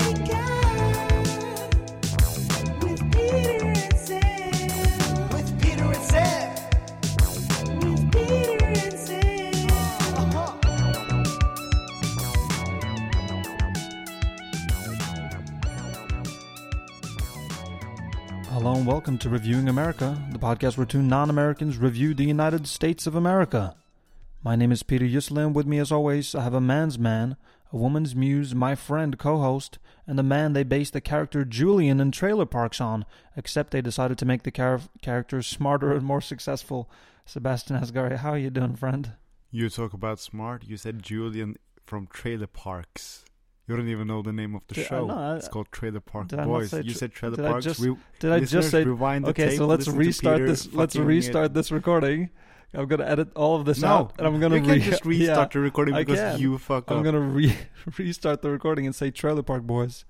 Hello and welcome to Reviewing America, the podcast where two non-Americans review the United States of America. My name is Peter Yusla, and with me as always I have a man's man, a woman's muse, my friend, co-host, and the man they based the character Julian in Trailer Parks on, except they decided to make the character smarter and more successful. Sebastian Asghari, how are you doing, friend? You talk about smart, you said Julian from Trailer Parks. You don't even know the name of the show. It's called Trailer Park Boys. You said Trailer Parks. Did I just say? Okay, so let's restart this. Let's restart this recording. I'm gonna edit all of this out, and I'm gonna just restart the recording because you fuck up. I'm gonna restart the recording and say Trailer Park Boys,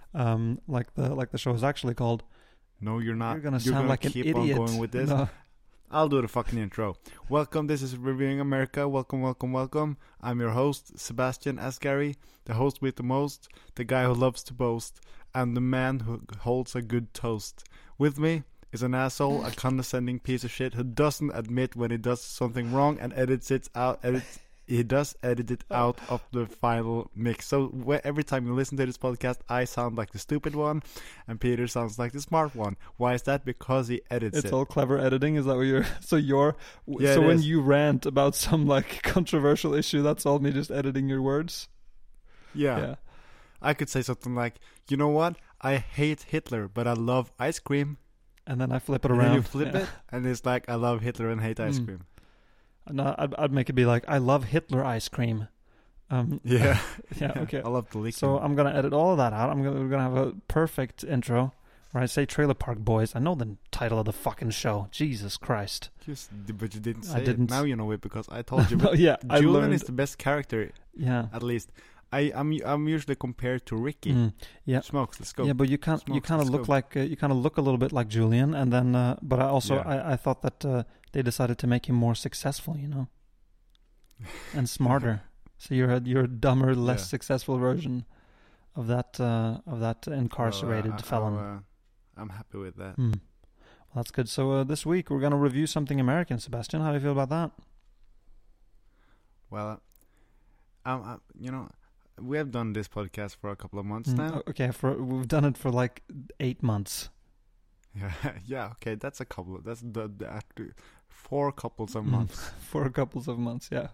like the show is actually called. No, you're not. You're gonna sound like an idiot. Keep on going with this. No. I'll do the fucking intro. Welcome, this is Reviewing America. Welcome. I'm your host, Sebastian Asghari, the host with the most, the guy who loves to boast, and the man who holds a good toast. With me is an asshole, a condescending piece of shit who doesn't admit when he does something wrong and edits it out. He does edit it out of the final mix. So every time you listen to this podcast, I sound like the stupid one, and Peter sounds like the smart one. Why is that? Because he edits it. It's all clever editing. Is that what you're? So Yeah, when you rant about some like controversial issue, that's all me just editing your words. Yeah. I could say something like, you know what? I hate Hitler, but I love ice cream. And then I flip it around. And then you flip it, and it's like, I love Hitler and hate ice cream. No, I'd make it be like, I love Hitler ice cream. Yeah. Okay. I love the leak. So I'm gonna edit all of that out. We're gonna have a perfect intro where I say Trailer Park Boys. I know the title of the fucking show. Jesus Christ. But you didn't say I didn't. It. Now you know it because I told you. No, yeah, Julian is the best character. Yeah. At least. I'm usually compared to Ricky. Yeah. Smokes, let's go. Yeah, but you kind of look like you kind of look a little bit like Julian, and then but I also I thought that they decided to make him more successful, you know, and smarter. So you're a dumber, less successful version of that incarcerated felon. I'm happy with that. Well, that's good. So this week we're gonna review something American. Sebastian, how do you feel about that? Well, you know. We have done this podcast for a couple of months now. Okay, we've done it for like 8 months. Yeah. Okay, that's a couple. That's the 4 couples of months. 4 couples of months, yeah.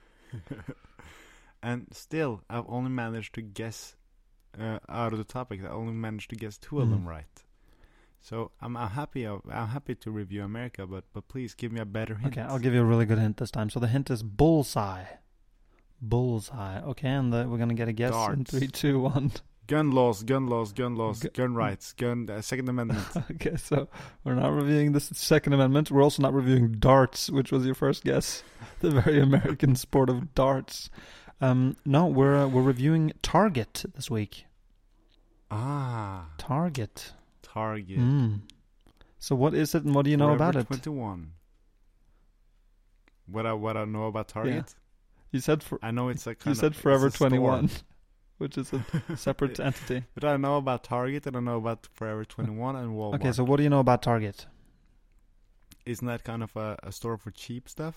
And still, I've only managed to guess out of the topics. I only managed to guess 2 of them right. So I'm happy. I'm happy to review America, but please give me a better hint. Okay, I'll give you a really good hint this time. So the hint is bullseye. Bullseye. Okay, and we're gonna get a guess Darts. in 3, 2, 1. Gun laws, gun rights, Second Amendment. Okay, so we're not reviewing the Second Amendment. We're also not reviewing darts, which was your first guess. The very American sport of darts. No, we're reviewing Target this week. Target. So what is it, and what do you know about it? 21. What I know about Target? Yeah. You said I know it's you said Forever 21, which is a separate entity. But I know about Target, and I know about Forever 21 and Walmart. Okay, so what do you know about Target? Isn't that kind of a store for cheap stuff?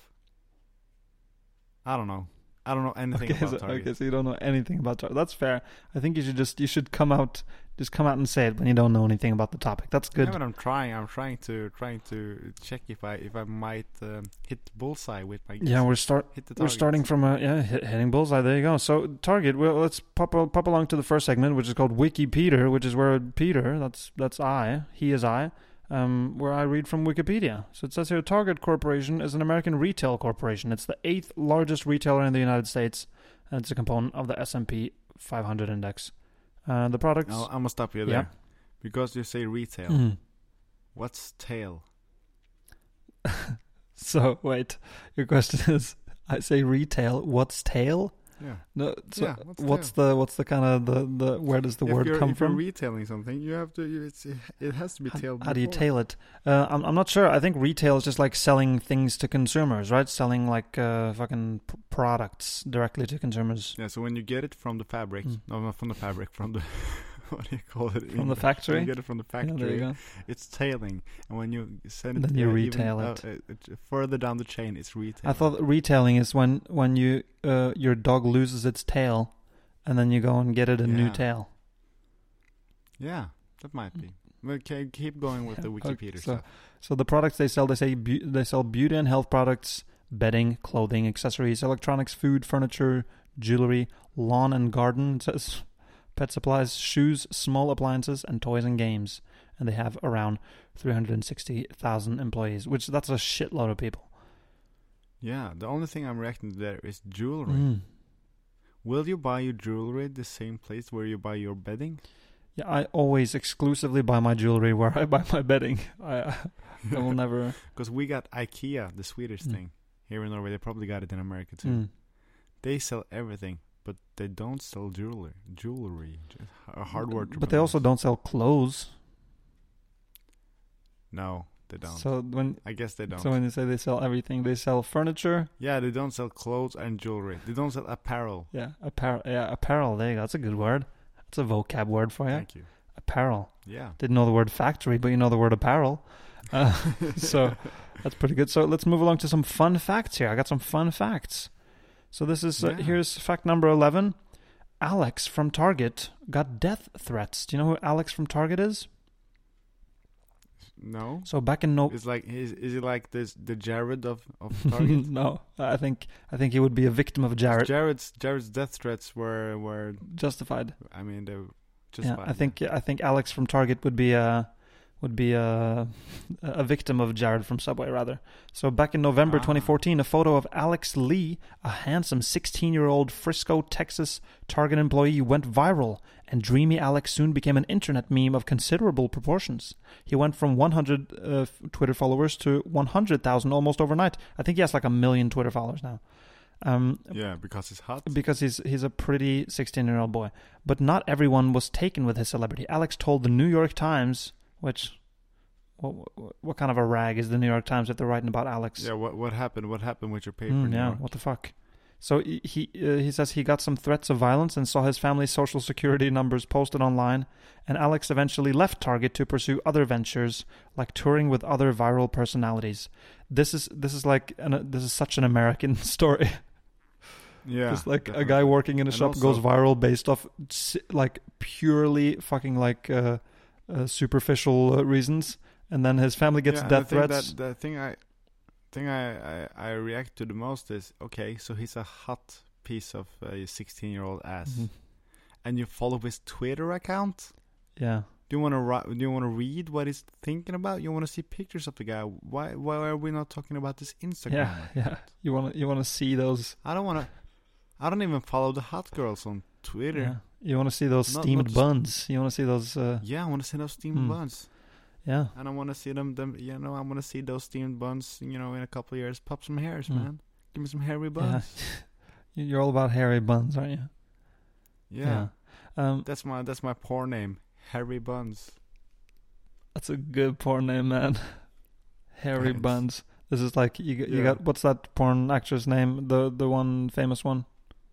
I don't know. I don't know anything about Target. Okay, so you don't know anything about Target. That's fair. I think you should come out and say it when you don't know anything about the topic. That's good. Yeah, but I'm trying to check if I might hit bullseye with my guess. Yeah, we're starting from hitting bullseye. There you go. So Target. Well, let's pop along to the first segment, which is called Wikipedia, which is where Peter, that's I, he is I, where I read from Wikipedia. So it says here, Target Corporation is an American retail corporation. It's the 8th largest retailer in the United States, and it's a component of the S&P 500 index. The products... I'm going to stop you there. Yeah. Because you say retail. What's tail? So, wait. Your question is, I say retail, what's tail? Yeah. No. So yeah. what's the kind of the where does the word come from? If you're retailing something, you have to. It has to be tailed. How do you tail it? I'm not sure. I think retail is just like selling things to consumers, right? Selling like fucking products directly to consumers. Yeah. So when you get it from the fabric, no, not from the fabric, from the what do you call it? From the factory? You get it from the factory. Yeah, there you go. It's tailing, and when you send it, Then you retail it. Further down the chain. It's retail. I thought retailing is when you your dog loses its tail, and then you go and get it a new tail. Yeah, that might be. Okay, keep going with the Wikipedia stuff. So the products they sell, they sell beauty and health products, bedding, clothing, accessories, electronics, food, furniture, jewelry, lawn and garden, it says, pet supplies, shoes, small appliances, and toys and games. And they have around 360,000 employees, which that's a shitload of people. Yeah, the only thing I'm reacting to there is jewelry. Will you buy your jewelry the same place where you buy your bedding? Yeah, I always exclusively buy my jewelry where I buy my bedding. I will never... Because we got IKEA, the Swedish thing, here in Norway. They probably got it in America too. They sell everything, but they don't sell jewelry. Just a hard word to But they also don't sell clothes. No, they don't. So I guess they don't. So when you say they sell everything, they sell furniture. Yeah, they don't sell clothes and jewelry. They don't sell apparel. Yeah, apparel. Yeah, apparel. There you go. That's a good word. That's a vocab word for you. Thank you. Apparel. Yeah. Didn't know the word factory, but you know the word apparel. So that's pretty good. So let's move along to some fun facts here. I got some fun facts. So this is here's fact number 11. Alex from Target got death threats. Do you know who Alex from Target is? No. So back in It's like is he like the Jared of Target? No, I think he would be a victim of Jared. Jared's death threats were justified. I mean, they were justified. Yeah, I think Alex from Target would be a victim of Jared from Subway, rather. So back in November 2014, a photo of Alex Lee, a handsome 16-year-old Frisco, Texas Target employee, went viral, and Dreamy Alex soon became an internet meme of considerable proportions. He went from 100 Twitter followers to 100,000 almost overnight. I think he has like 1 million Twitter followers now. Yeah, because he's hot. Because he's a pretty 16-year-old boy. But not everyone was taken with his celebrity. Alex told the New York Times, which... What kind of a rag is the New York Times if they're writing about Alex? Yeah, what happened? What happened with your paper? New York? What the fuck? So he says he got some threats of violence and saw his family's social security numbers posted online, and Alex eventually left Target to pursue other ventures like touring with other viral personalities. This is such an American story. Yeah, just like definitely. A guy working in a shop goes viral based off like purely fucking like superficial reasons. And then his family gets death threats. The thing I react to the most is, okay, so he's a hot piece of a 16-year-old ass, and you follow his Twitter account. Yeah. Do you want to read what he's thinking about? You want to see pictures of the guy? Why are we not talking about this Instagram? Yeah. You want to see those? I don't even follow the hot girls on Twitter. Yeah. You want to see those steamed buns? You want to see those? Yeah, I want to see those steamed buns. Yeah. And I want to see them, I want to see those steamed buns, in a couple of years. Pop some hairs, man. Give me some hairy buns. Yeah. You're all about hairy buns, aren't you? Yeah. That's my porn name, Hairy Buns. That's a good porn name, man. Hairy Buns. This is like, you got, what's that porn actress name? The one famous one?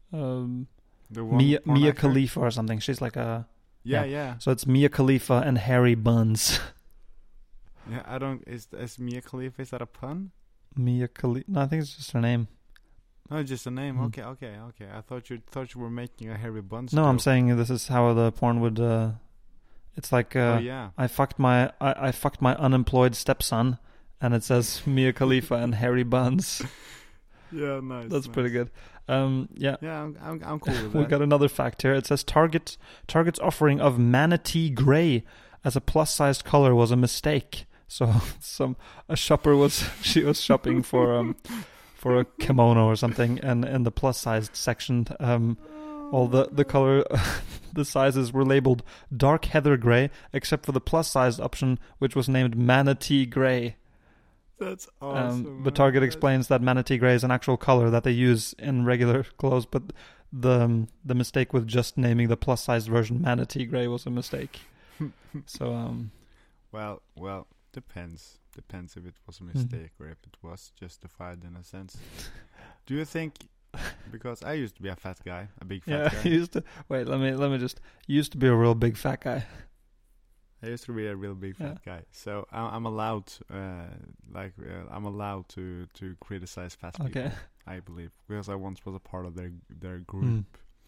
Mia Khalifa or something. She's like a... Yeah. So it's Mia Khalifa and Hairy Buns. Yeah, is Mia Khalifa, is that a pun? Mia Khalifa, no, I think it's just her name. No, it's just a name. Okay. I thought you were making a Hairy Buns. No, joke. I'm saying this is how the porn would. It's like I fucked my unemployed stepson, and it says Mia Khalifa and Hairy Buns. Yeah, nice. That's pretty good. Yeah. Yeah, I'm cool with that. We got another fact here. It says Target's offering of manatee gray as a plus-sized color was a mistake. So a shopper was shopping for a kimono or something, and in the plus-sized section, all the color, the sizes were labeled dark heather gray, except for the plus-sized option, which was named manatee gray. That's awesome. But Target explains that manatee gray is an actual color that they use in regular clothes, but the mistake with just naming the plus-sized version manatee gray was a mistake. So well, depends if it was a mistake or if it was justified in a sense. Do you think Because I used to be a fat guy, a big Yeah, fat you guy. used to. Wait, let me just. You used to be a real big fat guy. I used to be a real big fat guy, so I'm allowed, I'm allowed to criticize fat people. Okay. I believe, because I once was a part of their group.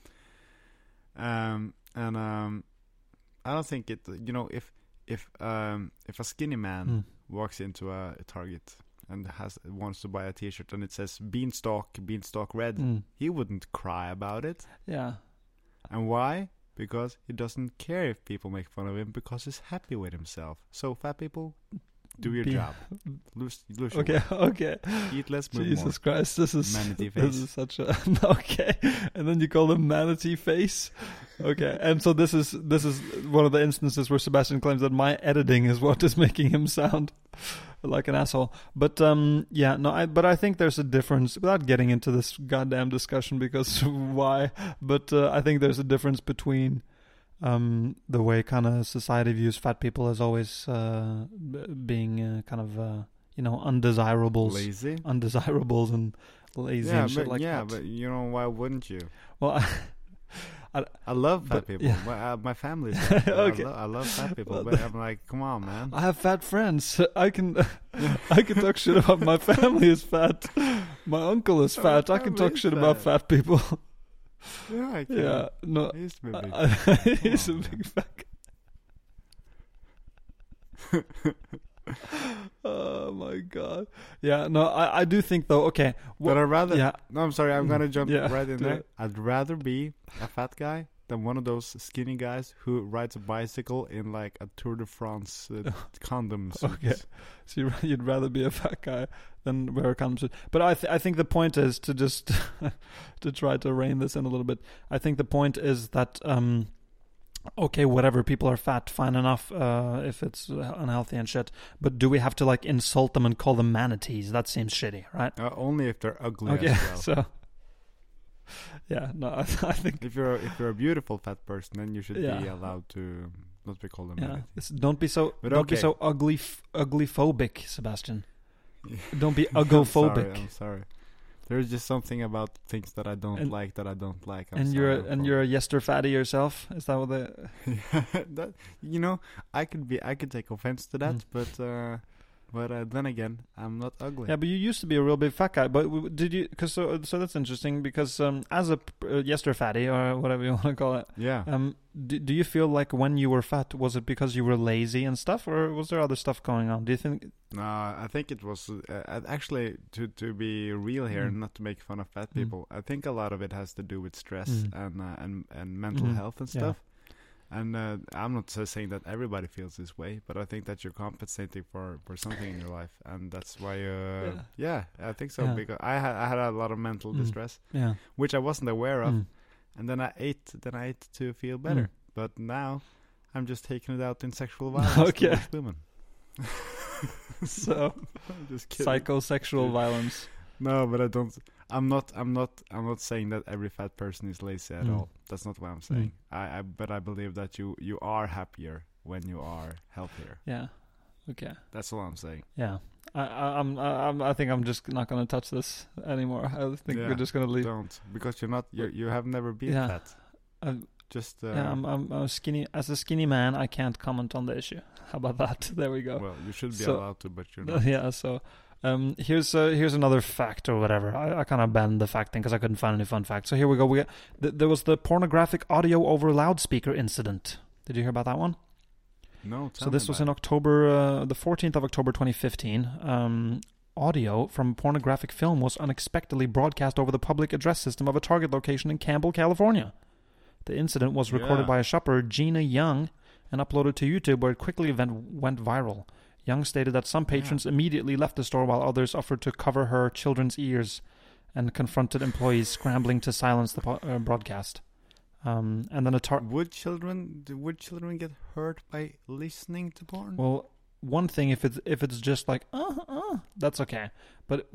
And I don't think it. You know, if a skinny man walks into a Target and wants to buy a T-shirt and it says Beanstalk Red, he wouldn't cry about it. Yeah. And why? Because he doesn't care if people make fun of him, because he's happy with himself. So fat people, do your job. Lose your weight. Okay. Eat less, move Jesus more. Christ, this is Manatee this face. is such a okay. And then you call him manatee face. Okay, and so this is one of the instances where Sebastian claims that my editing is what is making him sound like an asshole. But but I think there's a difference, without getting into this goddamn discussion, because why? But I think there's a difference between the way kind of society views fat people as always being kind of undesirables, and lazy and shit like that. Yeah, but you know, why wouldn't you? Well, I love fat people. Yeah. My family's fat. Okay. I love fat people, but I'm like, come on, man. I have fat friends. I can talk shit about my family is fat. My uncle is fat. I can talk shit about fat people. Yeah, I can. Yeah, no. He used to be a big He's a big fat guy. Oh my god. Yeah, no, I do think though, okay. But I'd rather... Yeah. No, I'm sorry, I'm gonna jump right in do there. it. I'd rather be a fat guy than one of those skinny guys who rides a bicycle in like a Tour de France condom suit. Okay. So you'd rather be a fat guy than wear a condom suit. But I think the point is to just to try to rein this in a little bit. I think the point is that okay, whatever, people are fat, fine enough if it's unhealthy and shit. But do we have to like insult them and call them manatees? That seems shitty, right? Only if they're ugly Okay, as well. so yeah, no, I think if you're a beautiful fat person, then you should be allowed to not be called a manatee. Don't be so ugly phobic, Sebastian. Yeah. Don't be ugophobic. I'm sorry. There's just something about things that I don't like. You're a yester fatty yourself. Is that what the? That, you know, I could take offense to that, but then again, I'm not ugly. Yeah, but you used to be a real big fat guy. But did you? Because so that's interesting. Because as a yester fatty or whatever you want to call it. Yeah. Do you feel like when you were fat, was it because you were lazy and stuff, or was there other stuff going on? Do you think? No, I think it was actually to be real here, and not to make fun of fat people. I think a lot of it has to do with stress and mental health and stuff. And I'm not saying that everybody feels this way, but I think that you're compensating for something in your life, and that's why. I think so. Yeah. Because I had a lot of mental distress, which I wasn't aware of, and then I ate to feel better. But now I'm just taking it out in sexual violence towards women. So, I'm just kidding. Psychosexual violence. No, but I don't. I'm not saying that every fat person is lazy at all. That's not what I'm saying. But I believe that you are happier when you are healthier. Yeah. Okay. That's all I'm saying. Yeah. I think I'm just not going to touch this anymore. I think we're just going to leave. Don't, because you have never been fat. I'm a skinny. As a skinny man, I can't comment on the issue. How about that? There we go. Well, you should be allowed to, but you're not. Yeah. So. Here's another fact or whatever. I kind of banned the fact thing because I couldn't find any fun facts. So here we go. There was the pornographic audio over loudspeaker incident. Did you hear about that one? No. So this was in October, the 14th of October 2015. Audio from a pornographic film was unexpectedly broadcast over the public address system of a Target location in Campbell, California. The incident was recorded by a shopper, Gina Young, and uploaded to YouTube, where it quickly went viral. Young stated that some patrons immediately left the store while others offered to cover her children's ears and confronted employees scrambling to silence the broadcast. And then would children get hurt by listening to porn? Well, one thing if it's just like that's okay, but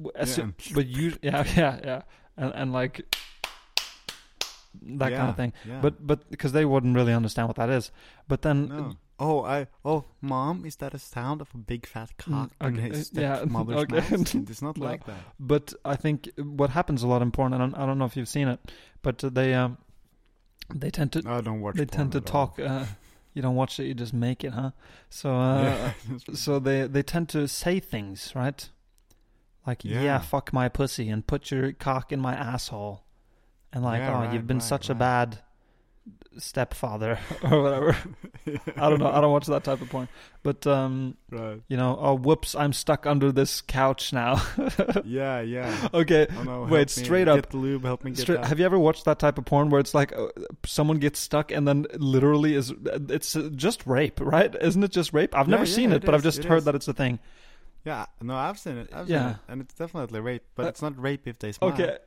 and like that kind of thing. Yeah. But because they wouldn't really understand what that is. But then Mom, is that a sound of a big fat cock in his stepmother's okay. mouth? It's not like that. But I think what happens a lot in porn, and I don't know if you've seen it, but they tend to. I don't watch. They porn tend to at talk. all. You don't watch it, you just make it, huh? So, so they tend to say things, right? Like, yeah, fuck my pussy, and put your cock in my asshole, and like, you've been such a bad stepfather or whatever. I don't know. I don't watch that type of porn, but you know, oh whoops, I'm stuck under this couch now. yeah. Okay, oh, no, wait, straight up. Get the lube, help me get out. Have you ever watched that type of porn where it's like someone gets stuck and then literally it's just rape, right? Isn't it just rape? I've never seen it, but I've just heard that it's a thing. Yeah, no, I've seen it. Seen it, and it's definitely rape, but it's not rape if they smile. Okay.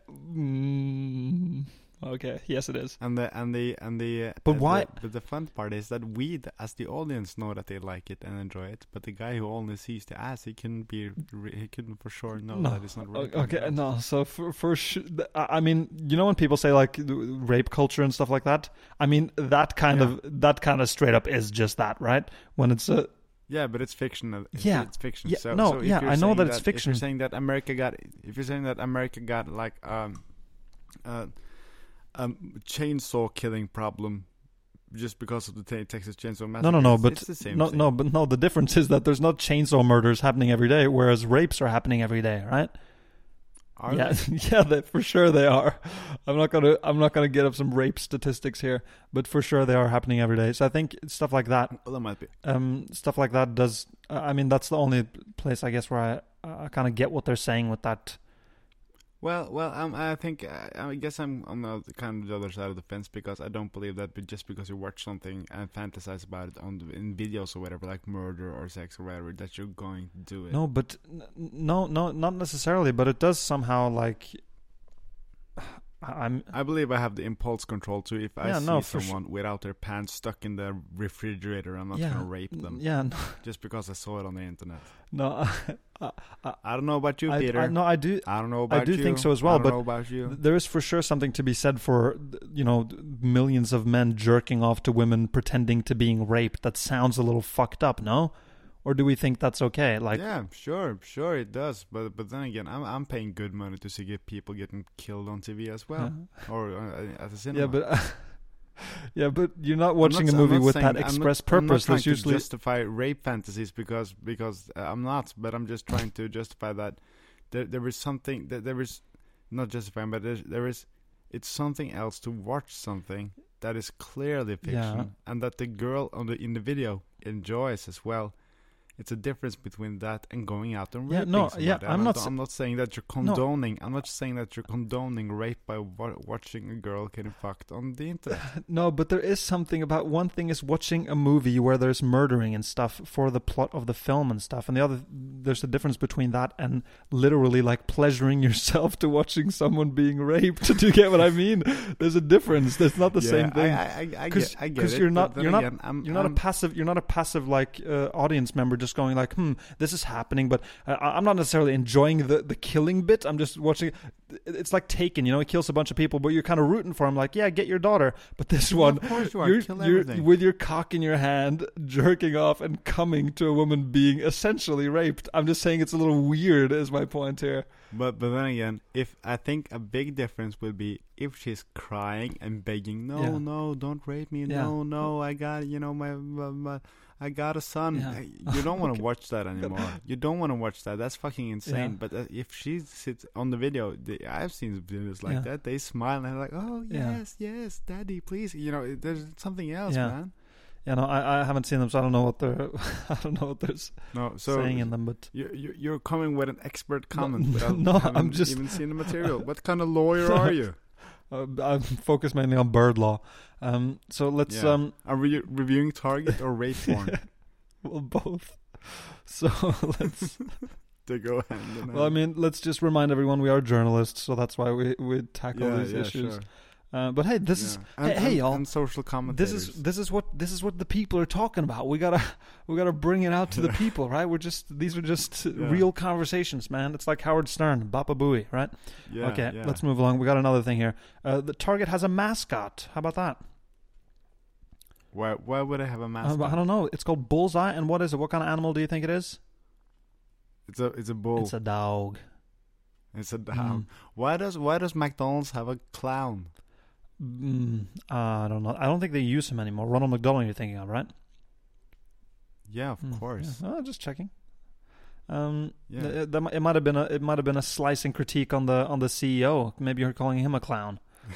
Okay. Yes, it is. But why? But the fun part is that we, as the audience, know that they like it and enjoy it. But the guy who only sees the ass, he couldn't for sure know that it's not rape. Okay, no. So for sure, I mean, you know when people say like rape culture and stuff like that. I mean that kind of straight up is just that, right? When it's a yeah, but it's fictional. It's fiction. Yeah, so, no, so yeah, I know that it's fiction. If you're saying that America got like chainsaw killing problem just because of the Texas Chainsaw Massacre. No, but it's the same thing. No, the difference is that there's not chainsaw murders happening every day, whereas rapes are happening every day, right? Are they? Yeah, for sure they are. I'm not gonna get up some rape statistics here, but for sure they are happening every day. So I think stuff like that. Well, that might be. Stuff like that does. I mean, that's the only place I guess where I kind of get what they're saying with that. Well, I think I guess I'm on the kind of the other side of the fence because I don't believe that just because you watch something and fantasize about it in videos or whatever, like murder or sex or whatever, that you're going to do it. No, but no, not necessarily. But it does somehow like. I believe I have the impulse control too. If I see someone without their pants stuck in the refrigerator, I'm not gonna rape them. Yeah, no. Just because I saw it on the internet. No, I don't know about you, Peter. I do. I don't know about you. I do think so as well. I don't know about you. There is for sure something to be said for, you know, millions of men jerking off to women pretending to being raped. That sounds a little fucked up, no? Or do we think that's okay? Like, yeah, sure it does. But then again, I'm paying good money to see people getting killed on TV as well, or at the cinema. Yeah, but you're not watching a movie with that express purpose. I'm not trying to justify rape fantasies because I'm not. But I'm just trying to justify that there is something that there is not justifying, but there is. It's something else to watch something that is clearly fiction and that the girl in the video enjoys as well. It's a difference between that and going out and raping somebody. I'm not saying that you're condoning. I'm not saying that you're condoning rape by watching a girl getting fucked on the internet. No, but there is something about one thing is watching a movie where there's murdering and stuff for the plot of the film and stuff, and the other there's a difference between that and literally like pleasuring yourself to watching someone being raped. Do you get what I mean? There's a difference. That's not the same thing. I get it. Because you're not a passive like audience member. Just going like, this is happening, but I'm not necessarily enjoying the killing bit. I'm just watching. It's like Taken, he kills a bunch of people, but you're kind of rooting for him, like, yeah, get your daughter. But this one, of course you're with your cock in your hand, jerking off and coming to a woman being essentially raped. I'm just saying it's a little weird, is my point here. But then again, if I think a big difference would be if she's crying and begging, no, don't rape me, no, I got my I got a son. Yeah. You don't want to watch that anymore. You don't want to watch that. That's fucking insane. Yeah. But if she sits on the video, I've seen videos like that. They smile and they're like, "Oh yes, daddy, please." There's something else, man. Yeah, no, I haven't seen them, so I don't know what they're. I don't know what there's saying in them. But you're coming with an expert comment without I'm just even seeing the material. What kind of lawyer are you? I'm focused mainly on bird law. So let's. Are we reviewing Target or rape porn? Well, both. So let's. They go hand in hand. Well, I mean, let's just remind everyone we are journalists, so that's why we tackle these issues. Sure. But hey, this is hey y'all. And social commentators. This is what the people are talking about. We gotta bring it out to the people, right? These are just real conversations, man. It's like Howard Stern, Baba Booey, right? Yeah. Okay, let's move along. We got another thing here. The Target has a mascot. How about that? Why would I have a I mascot? don't know. It's called Bullseye, and what is it? What kind of animal do you think it is? It's a bull. It's a dog. It's a dog. Why does McDonald's have a clown? I don't know. I don't think they use him anymore. Ronald McDonald, you're thinking of, right? Yeah, of course. Yeah. Oh, just checking. Yeah. It might have been a slicing critique on the CEO. Maybe you're calling him a clown.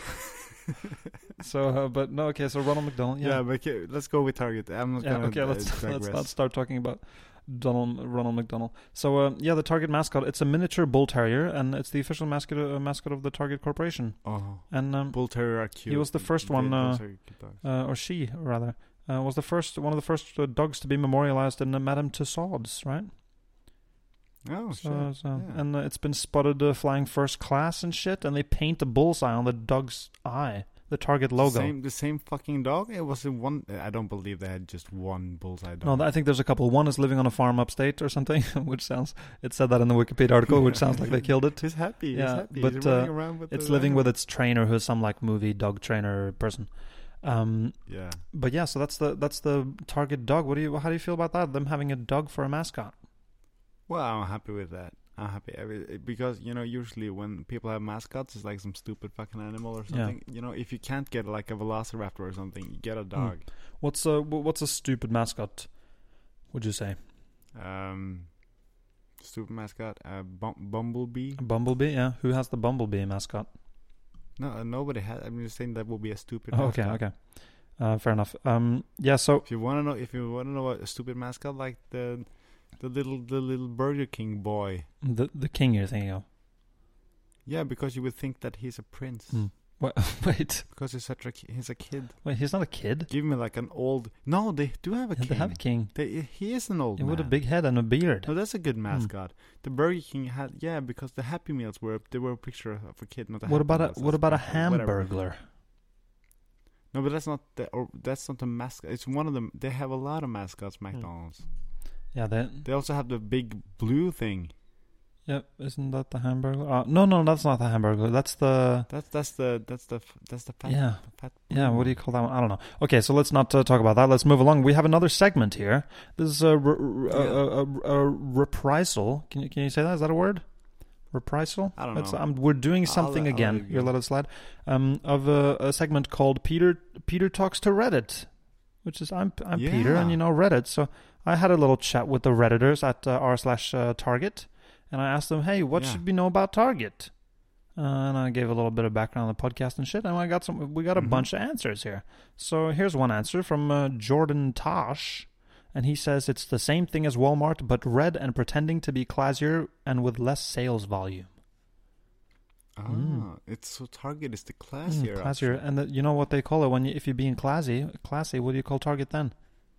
So, but no, okay. So Ronald McDonald. Yeah, But okay, let's go with Target. I'm not gonna. Okay, let's digress. not start talking about Ronald McDonald. So, the Target mascot. It's a miniature bull terrier, and it's the official mascot of the Target Corporation. Oh, and bull terrier are cute. he was the first one, Those are cute dogs. or she rather, was one of the first dogs to be memorialized in Madame Tussauds, right? Oh, So, shit. Yeah. and it's been spotted flying first class and shit, and they paint a bullseye on the dog's eye, the Target logo. The same fucking dog. It was in one. I don't believe they had just one bullseye dog. No, I think there's a couple. One is living on a farm upstate or something, it said that in the Wikipedia article, which sounds like they killed it. He's happy. Yeah, He's happy. but, He's running around with It's the living with animal. its trainer, who's some like movie dog trainer person. Yeah. But yeah, so that's the Target dog. How do you feel about that? Them having a dog for a mascot? Well, I'm happy with that. I'm happy because usually when people have mascots, it's like some stupid fucking animal or something. If you can't get like a velociraptor or something, you get a dog. What's a stupid mascot? Would you say? Stupid mascot, Bumblebee. A bumblebee? Yeah. Who has the bumblebee mascot? No, nobody has. I'm just saying that will be a stupid. Oh, mascot. okay. Fair enough. Yeah. So if you want to know a stupid mascot, like the little Burger King boy. The king you're thinking of? Yeah, because you would think that he's a prince. Wait. Because he's a kid. Wait, he's not a kid. Give me like an old. No, they do have a king. They have a king. He is an old man with a big head and a beard. No, that's a good mascot. The Burger King had because the Happy Meals were a picture of a kid, not a. What Happy about Meals, a that's Hamburglar? No, but that's not the mascot. It's one of them. They have a lot of mascots, McDonald's. Yeah, they also have the big blue thing. Yep, isn't that the Hamburglar? No, that's not the Hamburglar. That's the fat. Yeah, fat yeah. What do you call that one? I don't know. Okay, so let's not talk about that. Let's move along. We have another segment here. This is a reprisal. Can you say that? Is that a word? Reprisal? I don't know. We're doing something again. You let it slide. Of a segment called Peter Talks to Reddit, which is I'm Peter and Reddit. So I had a little chat with the Redditors at r/Target. And I asked them, hey, what should we know about Target? And I gave a little bit of background on the podcast and shit. And we got a bunch of answers here. So here's one answer from Jordan Tosh. And he says it's the same thing as Walmart, but red and pretending to be classier and with less sales volume. It's so Target is the classier. Classier. And you know what they call it if you're being classy, what do you call Target then?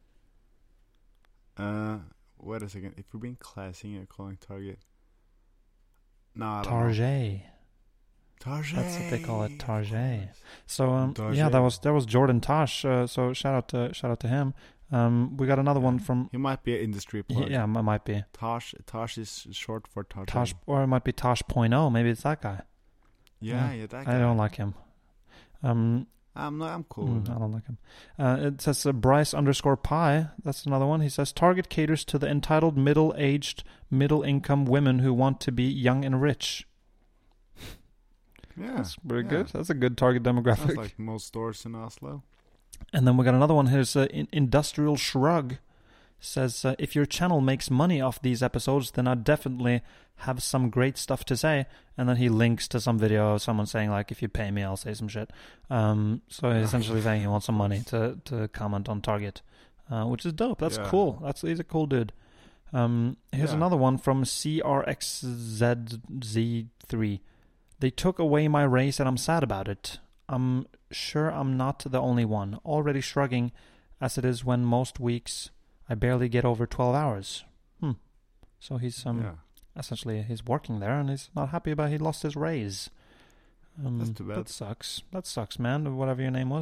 Wait a second. If you're being classy, you're calling Target. No, I don't Target. Target. That's what they call it, Target. So Target. that was Jordan Tosh. So shout out to him. We got another one from. He might be an industry plug. Yeah, it might be. Tosh is short for Target. Tosh, or it might be Tosh.0. Maybe it's that guy. Yeah, that guy. I don't like him. I'm cool. I don't like him. It says Bryce_Pie. That's another one. He says Target caters to the entitled middle-aged, middle-income women who want to be young and rich. Yeah, that's pretty good. That's a good target demographic. Sounds like most stores in Oslo. And then we got another one. Here's Industrial Shrug. Says, if your channel makes money off these episodes, then I definitely have some great stuff to say. And then he links to some video of someone saying, like, if you pay me, I'll say some shit. So he's essentially saying he wants some money to comment on Target, which is dope. That's cool. He's a cool dude. Here's another one from CRXZZ3. They took away my race and I'm sad about it. I'm sure I'm not the only one. Already shrugging as it is when most weeks I barely get over 12 hours. So he's essentially he's working there and he's not happy about he lost his raise. That's too bad. That sucks, man. Whatever your name was,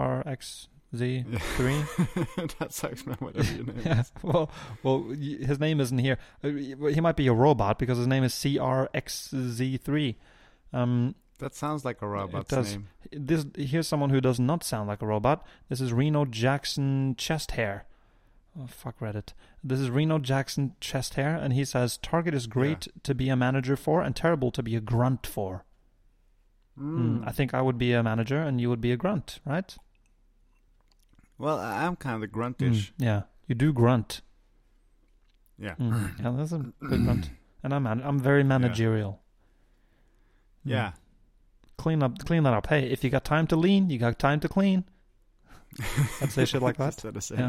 CRXZ3. That sucks, man. Whatever your name is. Well, his name isn't here. He might be a robot because his name is CRXZ3. That sounds like a robot's does. name. Here's someone who does not sound like a robot. This is Reno Jackson Chesthair. Oh, fuck Reddit. This is Reno Jackson Chesthair, and he says, Target is great to be a manager for and terrible to be a grunt for. I think I would be a manager and you would be a grunt, right? Well, I'm kind of gruntish. Yeah, you do grunt. Yeah. Yeah, that's a good grunt. And I'm very managerial. Yeah. Clean that up. Hey, if you got time to lean, you got time to clean. I'd say shit like that.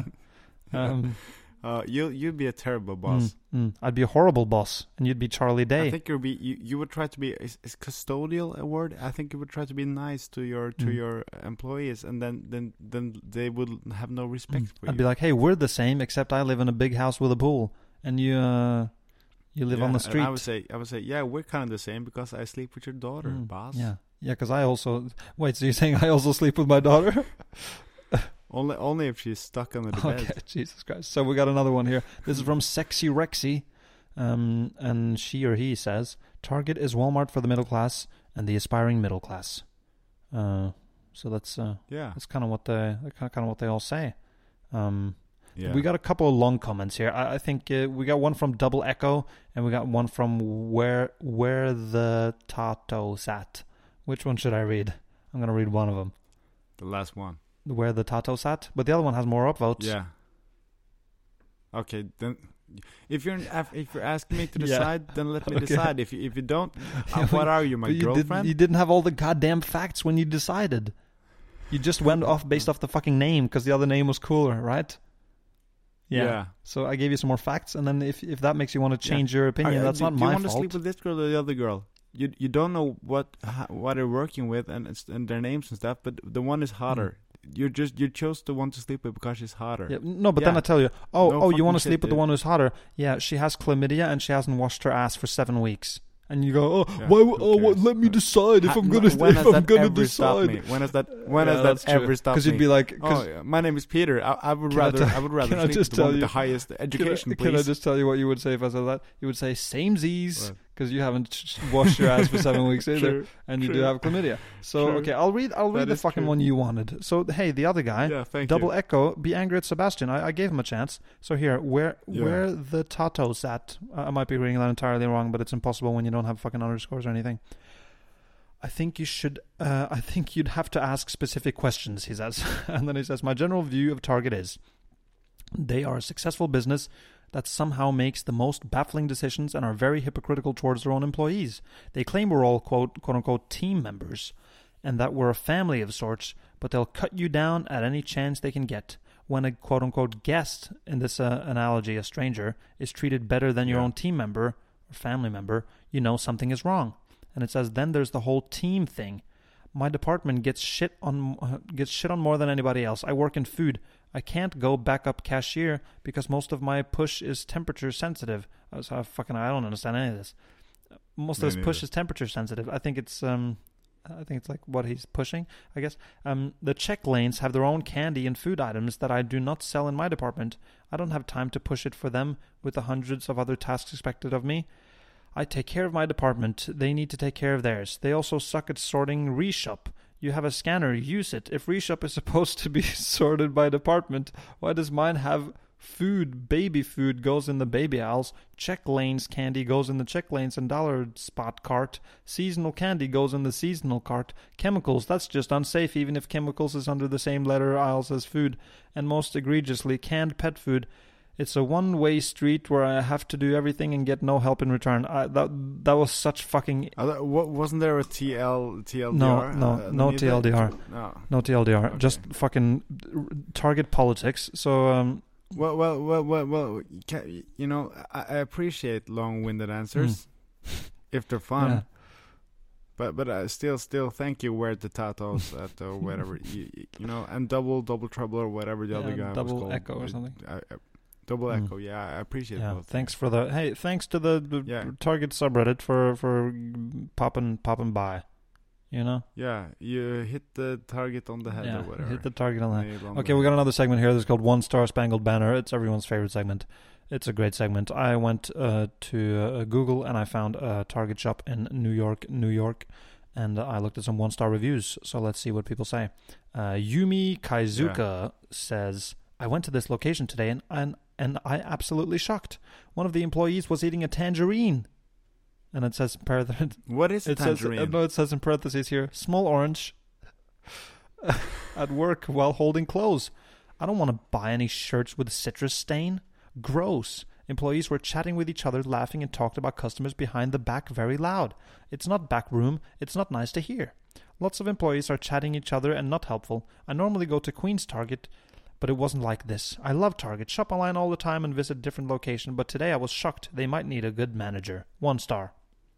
You'd be a terrible boss. I'd be a horrible boss, and you'd be Charlie Day. I think you would try to be is custodial a word? I think you would try to be nice to your employees, and then they would have no respect for you. I'd be like, hey, we're the same, except I live in a big house with a pool, and you live on the street. I would say, yeah, we're kind of the same because I sleep with your daughter, boss. Yeah, because I also wait. So you're saying I also sleep with my daughter? Only if she's stuck under the bed. Okay, Jesus Christ. So we got another one here. This is from Sexy Rexy. And she or he says, Target is Walmart for the middle class and the aspiring middle class. So that's kind of what they all say. We got a couple of long comments here. I think we got one from Double Echo and we got one from where the Tato sat. Which one should I read? I'm going to read one of them. The last one. Where the Tato sat, but the other one has more upvotes. Yeah. Okay, then if you're asking me to decide, then let me decide. If you don't, what are you, my girlfriend? You didn't have all the goddamn facts when you decided. You just went off based off the fucking name because the other name was cooler, right? Yeah. So I gave you some more facts, and then if that makes you want to change your opinion, that's not my fault. Do you want to sleep with this girl or the other girl? You don't know what they're working with and their names and stuff, but the one is hotter. You chose the one to sleep with because she's hotter. Yeah, no, but then I tell you, you want to sleep with the one who's hotter? Yeah, she has chlamydia and she hasn't washed her ass for 7 weeks. And you go, let me decide if I'm gonna decide. When has that ever stopped me? Because you'd be like, my name is Peter. I would rather sleep with the one with the highest education. Can I just tell you what you would say if I said that? You would say samesies. Because you haven't washed your ass for 7 weeks either, and you do have chlamydia. So okay, I'll read the fucking one you wanted. So hey, the other guy, Double Echo, be angry at Sebastian. I gave him a chance. So here, where the Tato sat. I might be reading that entirely wrong, but it's impossible when you don't have fucking underscores or anything. I think you should. I think you'd have to ask specific questions. He says, and then he says, my general view of Target is, they are a successful business that somehow makes the most baffling decisions and are very hypocritical towards their own employees. They claim we're all quote-unquote team members and that we're a family of sorts, but they'll cut you down at any chance they can get. When a quote-unquote guest, in this analogy, a stranger, is treated better than your own team member or family member, you know something is wrong. And it says, then there's the whole team thing. My department gets shit on more than anybody else. I work in food. I can't go back up cashier because most of my push is temperature sensitive. So I don't understand any of this. Most of this push is temperature sensitive. I think it's like what he's pushing, I guess. The check lanes have their own candy and food items that I do not sell in my department. I don't have time to push it for them with the hundreds of other tasks expected of me. I take care of my department. They need to take care of theirs. They also suck at sorting reshop. You have a scanner, use it. If reshop is supposed to be sorted by department, why does mine have food? Baby food goes in the baby aisles. Check lanes candy goes in the check lanes and dollar spot cart. Seasonal candy goes in the seasonal cart. Chemicals, that's just unsafe even if chemicals is under the same letter aisles as food. And most egregiously, canned pet food. It's a one-way street where I have to do everything and get no help in return. That was such fucking... wasn't there a TLDR? No TLDR. No TLDR. Okay. Just fucking Target politics. So... Well. You know, I appreciate long-winded answers if they're fun. Yeah. But still, thank you. Where the Tatos at or whatever, you know, and double trouble or whatever the other guy was called. Double Echo or something. Double Echo, I appreciate it. Thanks to the Target subreddit for popping by, you know. Yeah, you hit the target on the head or whatever. Hit the target on the head. Okay, we got another segment here. This is called One Star Spangled Banner. It's everyone's favorite segment. It's a great segment. I went to Google and I found a Target shop in New York, and I looked at some 1-star reviews. So let's see what people say. Yumi Kaizuka says, I went to this location today and I absolutely shocked. One of the employees was eating a tangerine. And it says what is a tangerine? It says in parentheses here, small orange at work while holding clothes. I don't want to buy any shirts with citrus stain. Gross. Employees were chatting with each other, laughing, and talked about customers behind the back very loud. It's not back room. It's not nice to hear. Lots of employees are chatting each other and not helpful. I normally go to Queen's Target, but it wasn't like this. I love Target, shop online all the time and visit different locations, but today I was shocked. They might need a good manager. 1 star.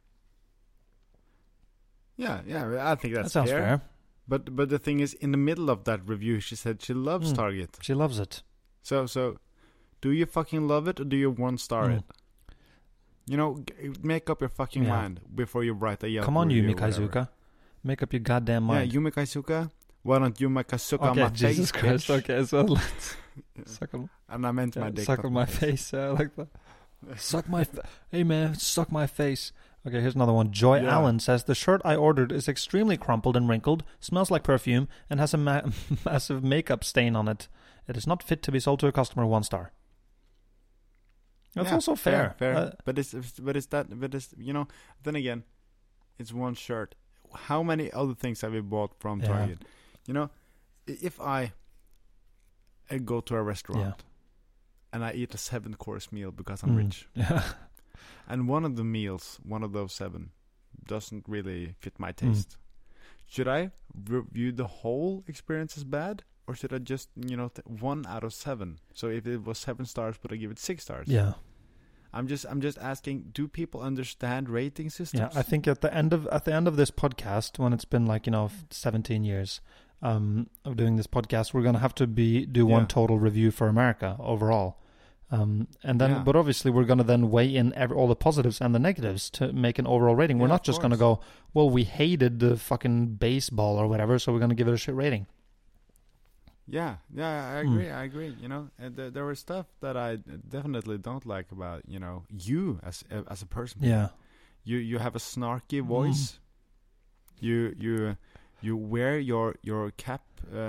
Yeah, I think that sounds fair. But the thing is, in the middle of that review, she said she loves Target. She loves it. So, do you fucking love it or do you 1 star it? You know, make up your fucking mind before you write a Yelp Come on, review Yumi Kaizuka. Make up your goddamn mind. Yeah, Yumi Kaizuka. Why don't you make a suck on my Jesus face, Christ. bitch? Okay, so let's suck on. And I meant my dick. Suck on my face. I like that. Suck my. Hey man, suck my face. Okay, here's another one. Joy Allen says, the shirt I ordered is extremely crumpled and wrinkled, smells like perfume, and has a massive makeup stain on it. It is not fit to be sold to a customer. 1 star. That's also fair. But it's you know, then again, it's 1 shirt. How many other things have you bought from Target? You know, if I go to a restaurant and I eat a 7-course meal because I'm rich. Yeah. And one of the meals, one of those 7, doesn't really fit my taste. Should I review the whole experience as bad? Or should I just, 1 out of 7? So if it was 7 stars, would I give it 6 stars? Yeah. I'm just asking, do people understand rating systems? Yeah, I think at the end of this podcast, when it's been 17 years of doing this podcast, we're going to have to do one total review for America overall. And then, but obviously we're going to then weigh in all the positives and the negatives to make an overall rating. We're not just going to go, well, we hated the fucking baseball or whatever, so we're going to give it a shit rating. Yeah, I agree. You know, and there was stuff that I definitely don't like about, you as a person. Yeah, you have a snarky voice. You wear your cap,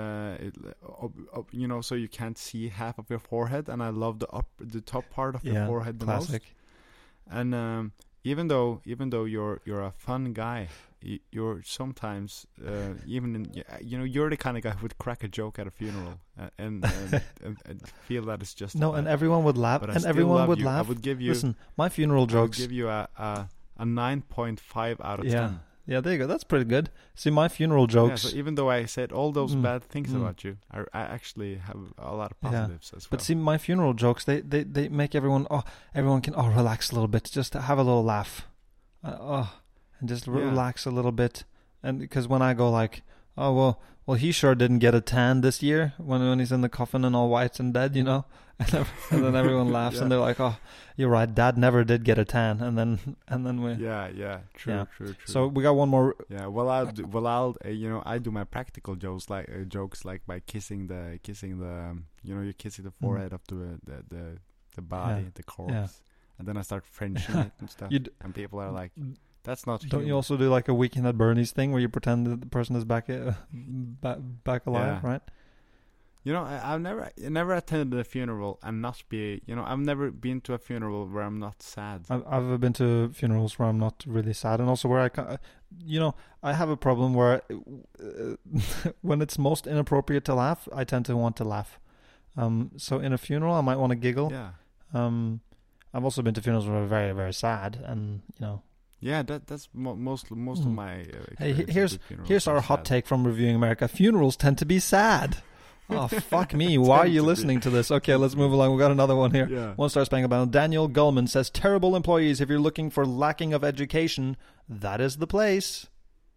so you can't see half of your forehead, and I love the top part of your forehead the most. And even though you're a fun guy, you're sometimes you're the kind of guy who would crack a joke at a funeral and feel that it's just and everyone would laugh, and everyone would laugh. I would give you my funeral jokes. I would give you a 9.5 out of 10. Yeah, there you go. That's pretty good. See, my funeral jokes. Yeah, so even though I said all those bad things about you, I actually have a lot of positives as well. But see, my funeral jokes, they make everyone can relax a little bit, just to have a little laugh, and just relax a little bit. And because when I go well, he sure didn't get a tan this year when he's in the coffin and all white and dead, and then everyone laughs and they're like, oh, you're right, Dad never did get a tan, and then we true. So we got one more. Yeah, I do my practical jokes like by kissing the you're kissing the forehead up to the body, the corpse, and then I start Frenching it and stuff, and people are like, that's not. Don't you also do like a Weekend at Bernie's thing where you pretend that the person is back alive, right? I've never attended a funeral and not be. I've never been to a funeral where I'm not sad. I've been to funerals where I'm not really sad, and also where I have a problem where when it's most inappropriate to laugh, I tend to want to laugh. So in a funeral, I might want to giggle. Yeah. I've also been to funerals where I'm very, very sad, and Yeah, that's most of my. Hey, here's our hot take from Reviewing America: funerals tend to be sad. Oh, fuck me. Why are you listening to this? Okay, let's move along. We've got another one here. Yeah. 1 star Spangled Banner. Daniel Gullman says, terrible employees. If you're looking for lacking of education, that is the place.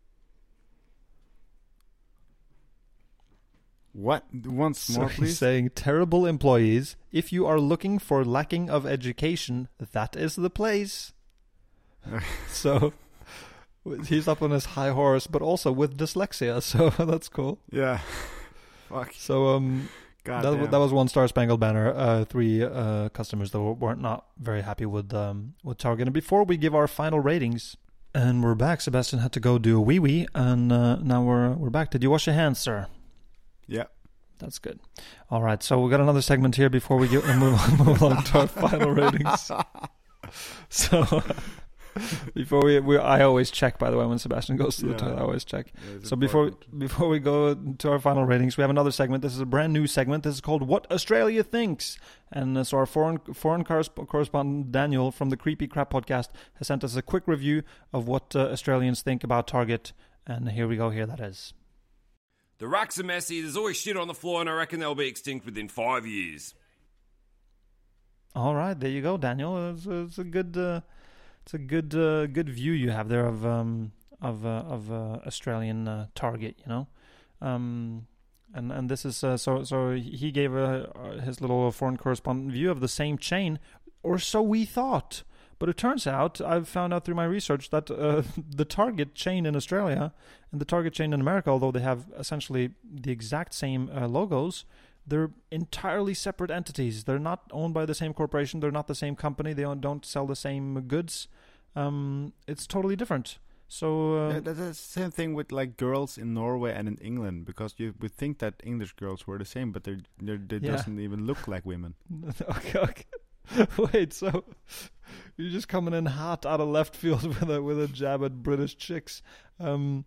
What? Once more, please? He's saying, terrible employees. If you are looking for lacking of education, that is the place. So he's up on his high horse, but also with dyslexia, so that's cool. Yeah. Fuck. So that was 1 star Spangled Banner. 3 customers that weren't not very happy with Target. And before we give our final ratings, And we're back. Sebastian had to go do a wee-wee, and now we're back. Did you wash your hands, sir? Yeah. That's good. All right, so we got another segment here before we move on to our final ratings. So before I always check, by the way, when Sebastian goes to the toilet, I always check. Yeah, so before we go to our final ratings, we have another segment. This is a brand new segment. This is called What Australia Thinks. And so our foreign correspondent Daniel from the Creepy Crap podcast has sent us a quick review of what Australians think about Target. And here we go. Here that is. The racks are messy, there's always shit on the floor, and I reckon they'll be extinct within 5 years. All right, there you go, Daniel. It's a good good view you have there of Australian Target, you know. And this is so he gave his little foreign correspondent view of the same chain, or so we thought. But it turns out, I've found out through my research that the Target chain in Australia and the Target chain in America, although they have essentially the exact same logos, they're entirely separate entities. They're not owned by the same corporation. They're not the same company. They don't sell the same goods. It's totally different. So that's the same thing with like girls in Norway and in England, because you would think that English girls were the same, but they doesn't even look like women. Okay. Wait, so you're just coming in hot out of left field with a jab at British chicks? Yeah,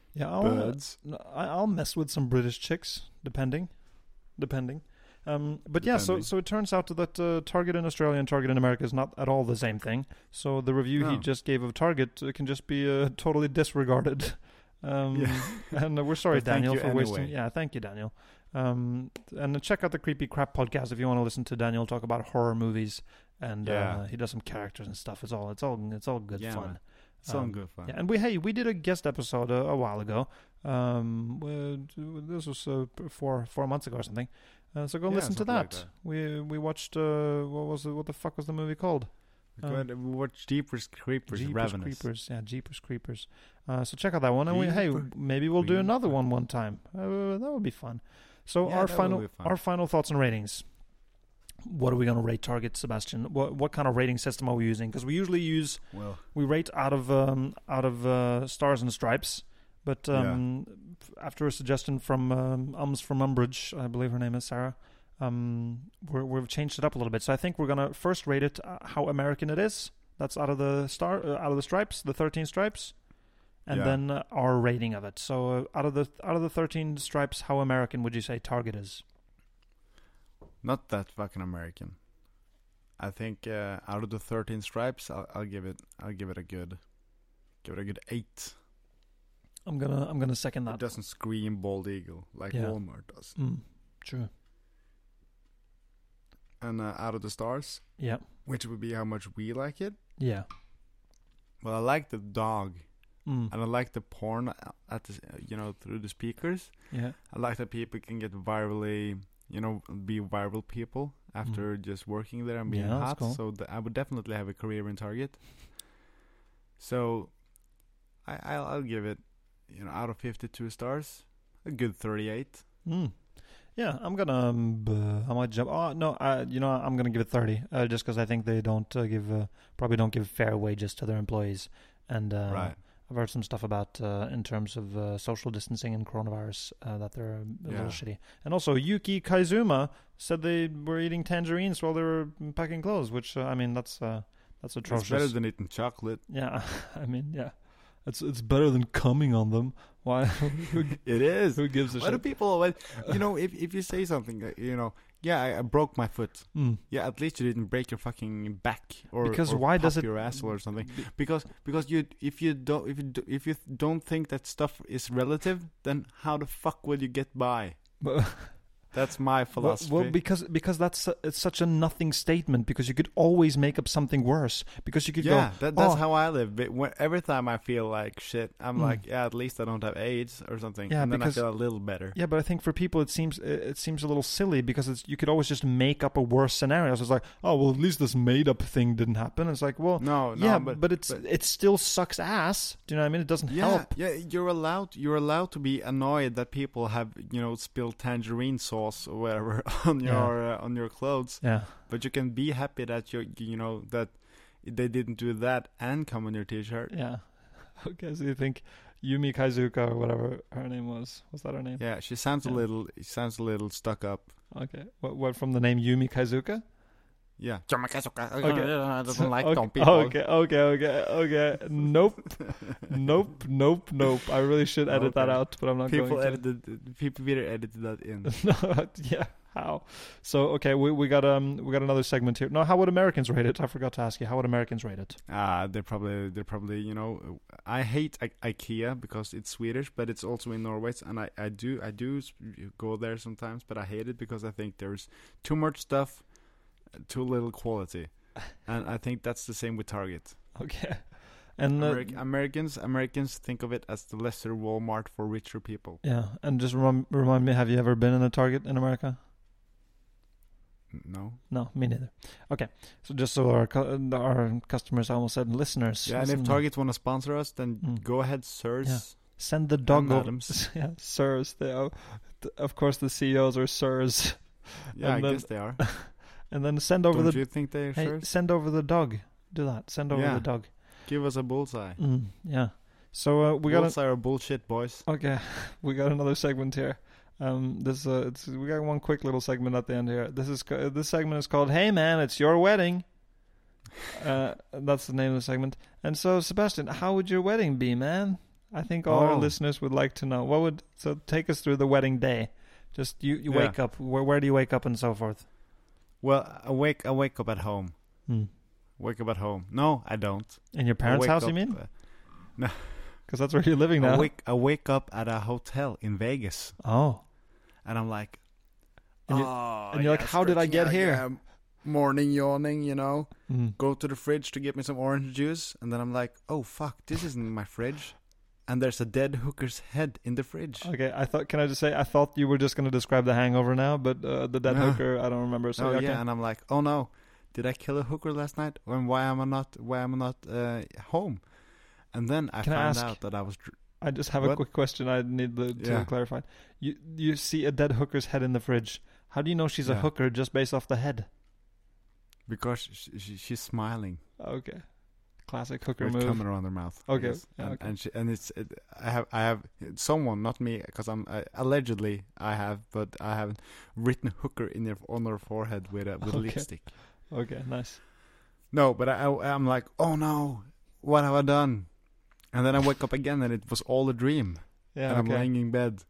I'll mess with some British chicks, depending. But yeah, so it turns out that Target in Australia and Target in America is not at all the same thing. So the review he just gave of Target can just be totally disregarded. And we're sorry, Daniel, for wasting. Yeah, thank you, Daniel. And check out the Creepy Crap podcast if you want to listen to Daniel talk about horror movies, and he does some characters and stuff. It's all good fun. It's all good fun. Yeah, and we did a guest episode a while ago. This was 4 months ago or something. So go listen to that. Like that. We watched what the fuck was the movie called? We watched Jeepers Creepers. Jeepers Creepers. So check out that one, and maybe we'll do another one time. That would be fun. So our final thoughts and ratings. What are we going to rate Target, Sebastian? What kind of rating system are we using? Because we usually we rate out of stars and stripes. But after a suggestion from from Umbridge, I believe her name is Sarah, we've changed it up a little bit. So I think we're gonna first rate it how American it is. That's out of the stripes, the 13 stripes, and then our rating of it. So out of the 13 stripes, how American would you say Target is? Not that fucking American. I think out of the 13 stripes, I'll give it a good 8. I'm gonna second that. It doesn't scream bald eagle like Walmart does. True. And out of the stars, which would be how much we like it. Yeah. Well, I like the dog, and I like the porn at the, through the speakers. Yeah. I like that people can get virally, be viral people after just working there and being hot. Cool. So I would definitely have a career in Target. So I'll give it, out of 52 stars, a good 38. Yeah, I'm gonna. I might jump. Oh no, I'm gonna give it 30. Just because I think they don't probably don't give fair wages to their employees, and right. I've heard some stuff about in terms of social distancing and coronavirus that they're a little shitty. And also, Yuki Kaizuma said they were eating tangerines while they were packing clothes, which that's atrocious. It's better than eating chocolate. Yeah, It's better than coming on them. Why? It is. Who gives a shit? Why do people always, if you say something, I broke my foot. Yeah, at least you didn't break your fucking back or pop your asshole or something. Because if you don't think that stuff is relative, then how the fuck will you get by? That's my philosophy. Well, because it's such a nothing statement. Because you could always make up something worse. Because you could go. Yeah, that's how I live. But every time I feel like shit, I'm like, at least I don't have AIDS or something. Yeah, and then I feel a little better. Yeah, but I think for people it seems a little silly because you could always just make up a worse scenario. So it's like, oh well, at least this made up thing didn't happen. It's like, well, no, but it still sucks ass. Do you know what I mean? It doesn't help. Yeah, you're allowed to be annoyed that people have spilled tangerine sauce or whatever on your clothes. Yeah. But you can be happy that that they didn't do that and come on your t-shirt. Yeah. Okay, so you think Yumi Kaizuka or whatever her name was that her name? Yeah, she sounds Yeah. a little stuck up. Okay, what from the name Yumi Kaizuka? Yeah. Okay. I don't like okay. dumb people. Okay. Nope. I really should edit that Okay. out, but I'm not People going to. Peter edited that in. No, yeah. How? So okay, we got another segment here. No, how would Americans rate it? I forgot to ask you. How would Americans rate it? They're probably I hate IKEA because it's Swedish, but it's also in Norway, and I do go there sometimes, but I hate it because I think there's too much stuff, too little quality, and I think that's the same with Target. Okay. And Americans think of it as the lesser Walmart for richer people. yeah, and just remind me, have you ever been in a Target in America? No. No, me neither. Okay, so just so our customers, I almost said listeners. Yeah, and listen, if Target want to sponsor us, then Mm. go ahead, sirs. Yeah. Send the dog over. madams. Yeah, sirs. They are, of course, the CEOs are sirs. Yeah, And I then- guess they are. And then send over Don't the you think they're hey, sirs? send over the dog. Do that. Send over Yeah. the dog. Give us a bullseye. Yeah. So we got Bullseye or bullshit, boys. okay. We got another segment here. We got one quick little segment at the end here. This segment is called "Hey Man, It's Your Wedding." That's the name of the segment. And so, Sebastian, how would your wedding be, man? I think all our Oh. listeners would like to know. So take us through the wedding day. Just you Yeah. wake up. Where do you wake up and so forth? Well, I wake up at home. Hmm. Wake up at home. No, I don't. In your I parents' wake house, up, you mean? uh, Because that's where you're living now. I wake up at a hotel in Vegas, Oh. and I'm like, And you're like, how did I get here? Morning yawning, Mm. Go to the fridge to get me some orange juice, and then I'm like, oh fuck, this isn't my fridge, and there's a dead hooker's head in the fridge. Okay, Can I just say, I thought you were just going to describe the hangover now, but the dead No. hooker, I don't remember. So Oh okay. yeah, and I'm like, oh no, did I kill a hooker last night? And why am I not home? And then I Can I found ask- out that I was. I just have a What? quick question I need to Yeah. clarify. You see a dead hooker's head in the fridge. How do you know she's a Yeah. hooker just based off the head? Because she's smiling Okay. Classic hooker with move. coming around her mouth. I Okay, guess. yeah, okay. I have someone, not me, because allegedly I have, but I have written hooker on her forehead with Okay. lipstick. Okay, nice. No, but I'm like, oh no, what have I done? And then I wake up again, and it was all a dream. Yeah, And I'm okay. laying in bed,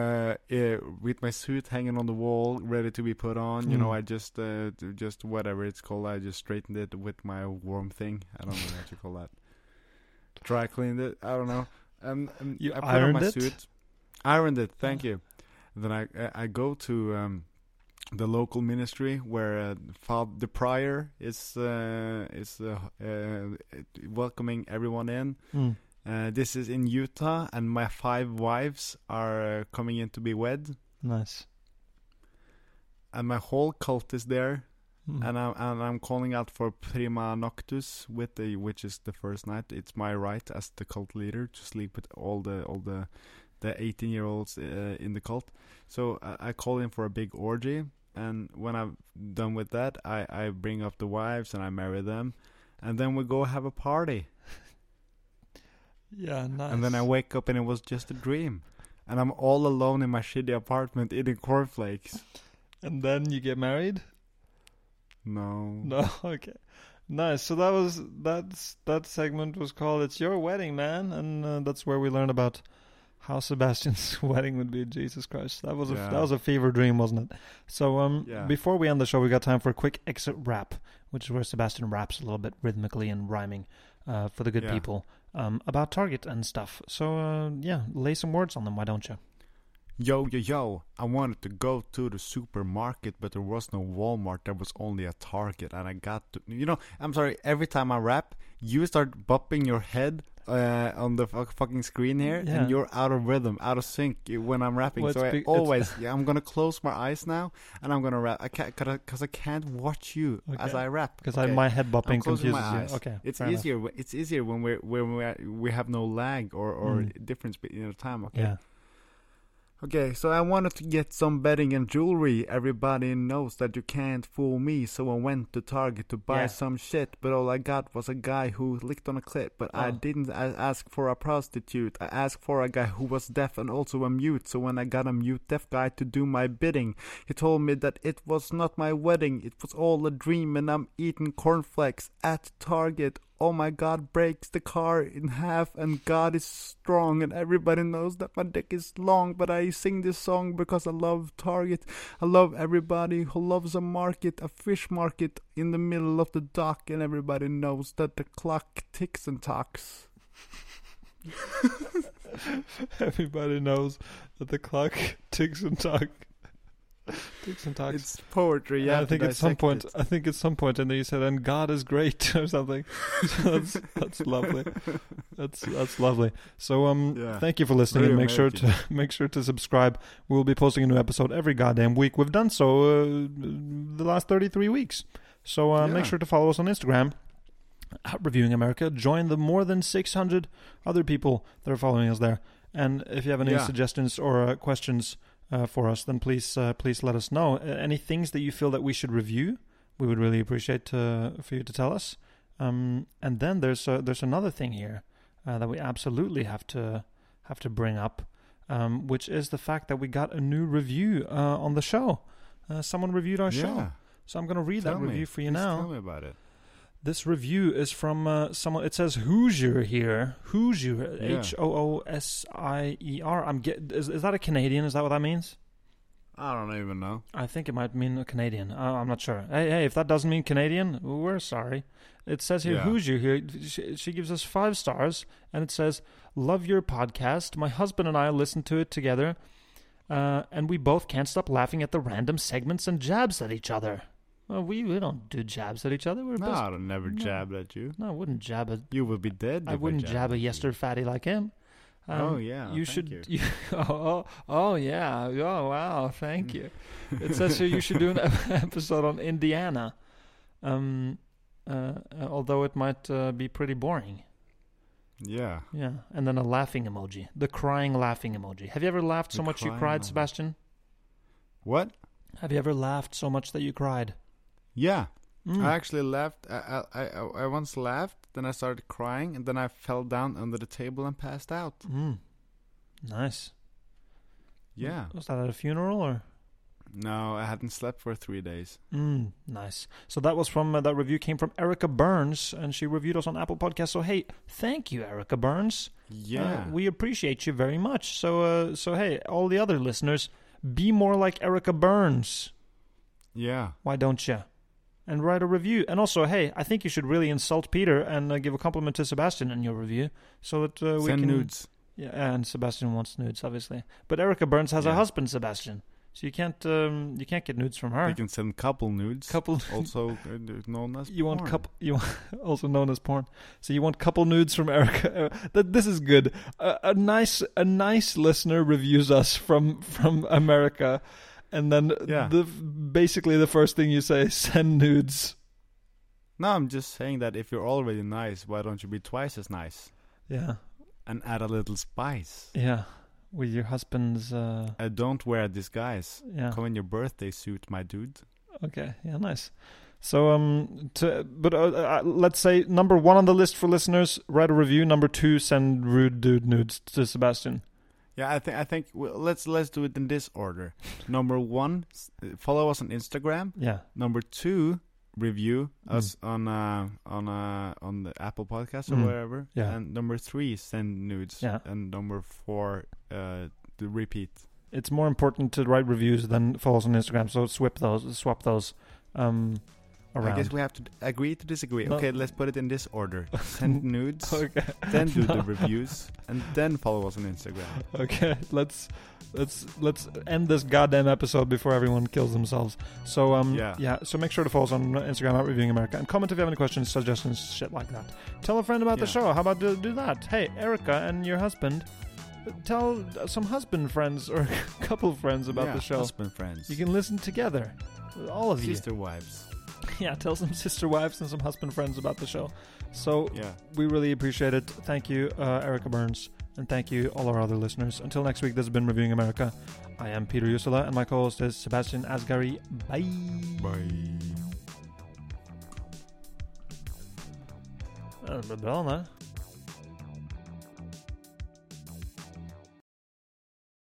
with my suit hanging on the wall, ready to be put on. Mm. I just whatever it's called. I just straightened it with my warm thing. I don't know what you call that. Dry cleaned it. I don't know. And You I put on ironed my it? suit. Ironed it. Thank you. Then I go to the local ministry where the prior is welcoming everyone in. Mm. This is in Utah, and my 5 wives are coming in to be wed, Nice. and my whole cult is there, Mm. and I'm calling out for prima noctus which is the first night. It's my right as the cult leader to sleep with all the 18-year-olds in the cult. So I call in for a big orgy, and when I'm done with that, I bring up the wives and I marry them, and then we go have a party. Yeah, nice. And then I wake up and it was just a dream. And I'm all alone in my shitty apartment eating cornflakes. And then you get married? No. No, okay. Nice. So that segment was called "It's Your Wedding, Man," and that's where we learned about how Sebastian's wedding would be. Jesus Christ, that was a fever dream, wasn't it? So Yeah. before we end the show, we got time for a quick exit rap, which is where Sebastian raps a little bit rhythmically and rhyming for the good Yeah. people about Target and stuff. So lay some words on them. Why don't you? Yo, I wanted to go to the supermarket, but there was no Walmart. There was only a Target, and I got to... I'm sorry, every time I rap, you start bopping your head on the fucking screen here, Yeah. and you're out of rhythm, out of sync when I'm rapping. Well, So I'm going to close my eyes now, and I'm going to rap. Because I can't watch you as I rap. Because okay? my head bopping I'm closing confuses my you. eyes. Okay, It's fair enough. easier. It's easier when we have no lag or Mm. difference in time. Okay. Yeah. Okay, so I wanted to get some bedding and jewelry. Everybody knows that you can't fool me, so I went to Target to buy some shit, but all I got was a guy who licked on a clit, but I didn't ask for a prostitute. I asked for a guy who was deaf and also a mute, so when I got a mute deaf guy to do my bidding, he told me that it was not my wedding, it was all a dream, and I'm eating cornflakes at Target. Oh my God breaks the car in half, and God is strong, and everybody knows that my dick is long, but I sing this song because I love Target. I love everybody who loves a market, a fish market in the middle of the dock, and everybody knows that the clock ticks and talks. Everybody knows that the clock ticks and talks. It's poetry. Yeah, I think at some point. I think at some point, and then you said, "And God is great" or something. So that's lovely. That's lovely. So thank you for listening, and make sure to subscribe. We will be posting a new episode every goddamn week. We've done so the last 33 weeks. So make sure to follow us on Instagram at Reviewing America. Join the more than 600 other people that are following us there. And if you have any suggestions or questions for us, then please let us know. Any things that you feel that we should review, we would really appreciate for you to tell us. And then there's another thing here that we absolutely have to bring up, which is the fact that we got a new review on the show. Someone reviewed our show, so I'm going to read that review for you now. Tell me about it. This review is from someone. It says Hoosier here. Hoosier, Hoosier. Is that a Canadian? Is that what that means? I don't even know. I think it might mean a Canadian. I'm not sure. Hey, if that doesn't mean Canadian, we're sorry. It says here Hoosier here. She gives us 5 stars, and it says, "Love your podcast. My husband and I listen to it together, and we both can't stop laughing at the random segments and jabs at each other." Well, we don't do jabs at each other. I don't never jab at you. No, I wouldn't jab at... You would be dead. I wouldn't jab a yester fatty like him. You should... You. Oh, yeah. Oh, wow. Thank you. It says here you should do an episode on Indiana. Although it might be pretty boring. Yeah. Yeah. And then a laughing emoji. The crying laughing emoji. Have you ever laughed so much you cried, Sebastian? What? Have you ever laughed so much that you cried? Yeah, I actually laughed. I once laughed, then I started crying, and then I fell down under the table and passed out. Nice. Yeah. Was that at a funeral or? No, I hadn't slept for 3 days. Nice. So that was from that review came from Erica Burns, and she reviewed us on Apple Podcasts. So hey, thank you, Erica Burns. Yeah, we appreciate you very much. So hey, all the other listeners, be more like Erica Burns. Yeah. Why don't you? And write a review. And also, hey, I think you should really insult Peter and give a compliment to Sebastian in your review, so that we send can nudes. Yeah, and Sebastian wants nudes, obviously. But Erica Burns has a husband, Sebastian, so you can't get nudes from her. You can send couple nudes. Also known as you porn. Also known as porn. So you want couple nudes from Erica. This is good. A nice listener reviews us from America. And then basically the first thing you say is send nudes. No, I'm just saying that if you're already nice, why don't you be twice as nice? Yeah. And add a little spice. Yeah. With your husband's... don't wear a disguise. Yeah. Come in your birthday suit, my dude. Okay. Yeah, nice. So, let's say number 1 on the list for listeners, write a review. Number 2, send rude dude nudes to Sebastian. Yeah, I think let's do it in this order. Number 1, follow us on Instagram. Yeah. Number 2, review us on the Apple Podcast or wherever. Yeah. And number 3, send nudes. Yeah. And number 4, the repeat. It's more important to write reviews than follow us on Instagram. So swap those. Around. I guess we have to agree to disagree. No. Okay, let's put it in this order. Send nudes, okay. Then do the reviews, and then follow us on Instagram. Okay, let's end this goddamn episode before everyone kills themselves. So so make sure to follow us on Instagram at Reviewing America, and comment if you have any questions, suggestions, shit like that. Tell a friend about the show. How about do that? Hey, Erica and your husband, tell some husband friends or couple friends about the show. Husband friends. You can listen together, all of you. Sister wives. Yeah, tell some sister wives and some husband friends about the show. So we really appreciate it. Thank you, Erica Burns. And thank you, all our other listeners. Until next week, this has been Reviewing America. I am Peter Jusela, and my co-host is Sebastian Asghari. Bye. Bye. Det blir bra, ne?